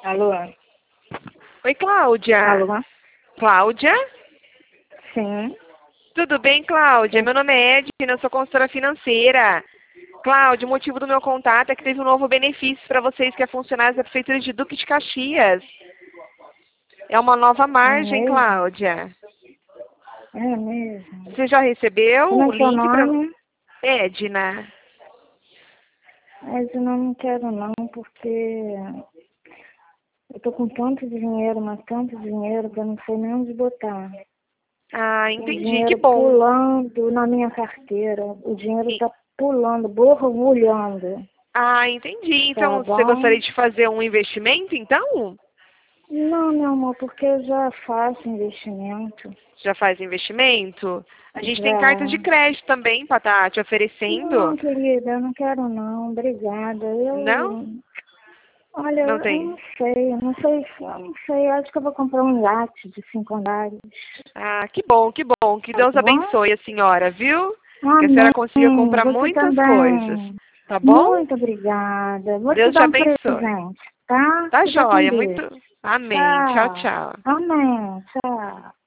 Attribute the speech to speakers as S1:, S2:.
S1: Alô?
S2: Oi, Cláudia.
S1: Alô?
S2: Cláudia?
S1: Sim.
S2: Tudo bem, Cláudia? Meu nome é Edna, eu sou consultora financeira. Cláudia, o motivo do meu contato é que teve um novo benefício para vocês que é funcionários da Prefeitura de Duque de Caxias. É uma nova
S1: É
S2: margem,
S1: mesmo?
S2: Cláudia.
S1: É mesmo.
S2: Você já recebeu
S1: Como
S2: o
S1: é seu
S2: link para...
S1: nome?
S2: Edna.
S1: Mas eu não quero não, porque eu tô com tanto dinheiro, mas tanto dinheiro que eu não sei nem onde botar.
S2: Ah,
S1: O
S2: entendi. Que
S1: dinheiro
S2: bom.
S1: pulando na minha carteira. O dinheiro
S2: E-
S1: tá pulando, borbulhando.
S2: Ah, entendi.
S1: Tá
S2: Então, você
S1: bom?
S2: gostaria de fazer um investimento, então?
S1: Não, meu amor, porque eu já faço investimento.
S2: Já faz investimento? A gente tem cartas de
S1: Já.
S2: crédito também para estar te
S1: Não,
S2: oferecendo.
S1: querida, eu não quero não. Obrigada.
S2: Não?
S1: Olha,
S2: Não
S1: eu
S2: tem?
S1: não sei, eu não sei. Acho que eu vou comprar um iate de 5 andares.
S2: Ah, que bom, que bom. Que
S1: Tá
S2: Deus
S1: bom?
S2: abençoe a senhora, viu? Que a senhora consiga
S1: Amém.
S2: comprar
S1: Você
S2: muitas coisas.
S1: também.
S2: Tá bom?
S1: Muito obrigada. Vou te
S2: Deus te
S1: dar um
S2: abençoe.
S1: presente, tá?
S2: Tá
S1: Fica com
S2: joia,
S1: Deus.
S2: muito. Amém. Tchau,
S1: Tchau.
S2: tchau.
S1: Amém. Tchau.